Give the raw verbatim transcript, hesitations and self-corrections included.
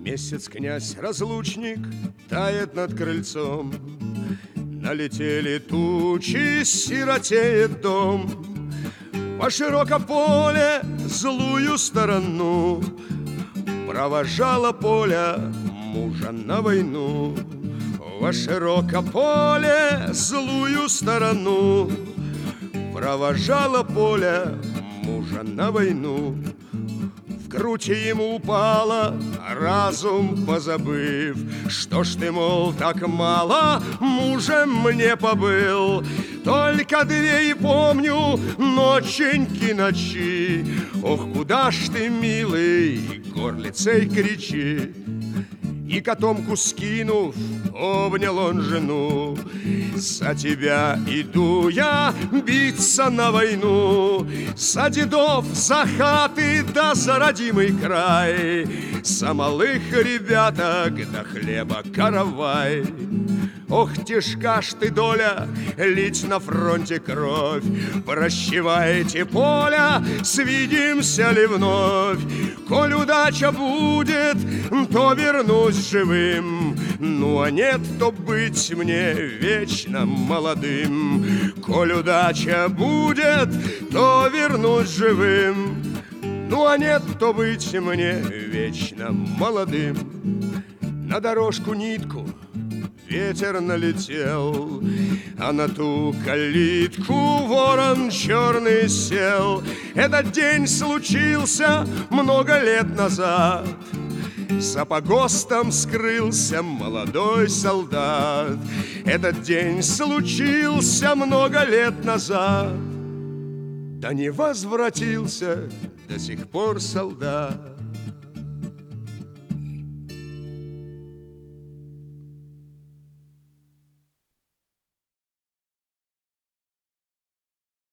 Месяц князь-разлучник тает над крыльцом. Налетели тучи, сиротеет дом. По широком поле злую сторону провожала Поля мужа на войну. Во широком поле злую сторону провожала Поля мужа на войну. В грудь ему упала, разум позабыв. Что ж ты, мол, так мало мужем мне побыл? Только две и помню ноченьки ночи. Ох, куда ж ты, милый, горлицей кричи. И котомку скинув, обнял он жену. За тебя иду я биться на войну. За дедов, за хаты, да за родимый край. За малых ребяток, да хлеба каравай. Ох, тяжка ж ты, доля, лить на фронте кровь. Прощевайте, Поля, свидимся ли вновь? Коль удача будет, то вернусь живым. Ну, а нет, то быть мне вечно молодым. Коль удача будет, то вернусь живым. Ну, а нет, то быть мне вечно молодым. На дорожку нитку ветер налетел, а на ту калитку ворон черный сел. Этот день случился много лет назад. За погостом скрылся молодой солдат. Этот день случился много лет назад. Да не возвратился до сих пор солдат.